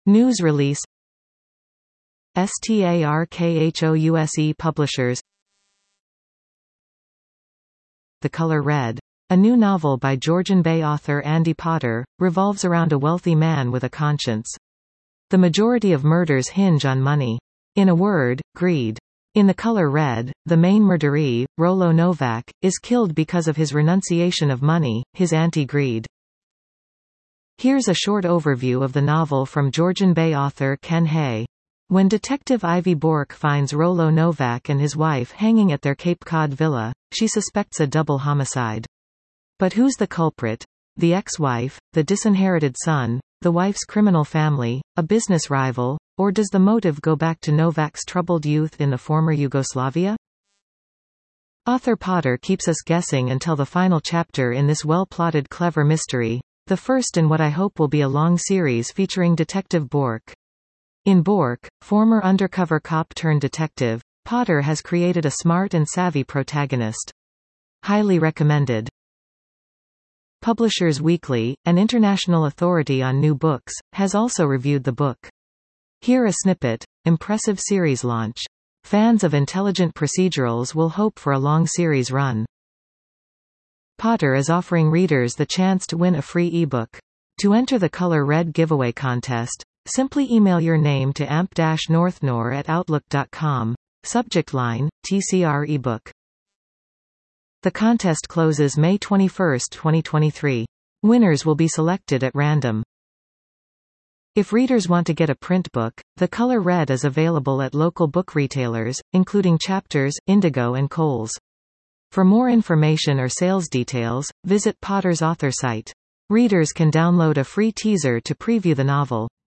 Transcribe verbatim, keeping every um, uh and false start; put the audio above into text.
News release. STARKHOUSE Publishers. The Color Red. A new novel by Georgian Bay author Andy Potter, revolves around a wealthy man with a conscience. The majority of murders hinge on money. In a word, greed. In The Color Red, the main murderee, Rollo Novak, is killed because of his renunciation of money, his anti-greed. Here's a short overview of the novel from Georgian Bay author Ken Hay. When Detective Ivy Bork finds Rollo Novak and his wife hanging at their Cape Cod villa, she suspects a double homicide. But who's the culprit? The ex-wife, the disinherited son, the wife's criminal family, a business rival, or does the motive go back to Novak's troubled youth in the former Yugoslavia? Author Potter keeps us guessing until the final chapter in this well-plotted clever mystery, the first in what I hope will be a long series featuring Detective Bork. In Bork, former undercover cop-turned-detective, Potter has created a smart and savvy protagonist. Highly recommended. Publishers Weekly, an international authority on new books, has also reviewed the book. Here a snippet. Impressive series launch. Fans of intelligent procedurals will hope for a long series run. Potter is offering readers the chance to win a free ebook. To enter the Color Red giveaway contest, simply email your name to amp dash northnor at outlook dot com. Subject line, T C R ebook. The contest closes May twenty-first, twenty twenty-three. Winners will be selected at random. If readers want to get a print book, The Color Red is available at local book retailers, including Chapters, Indigo and Kohl's. For more information or sales details, visit Potter's author site. Readers can download a free teaser to preview the novel.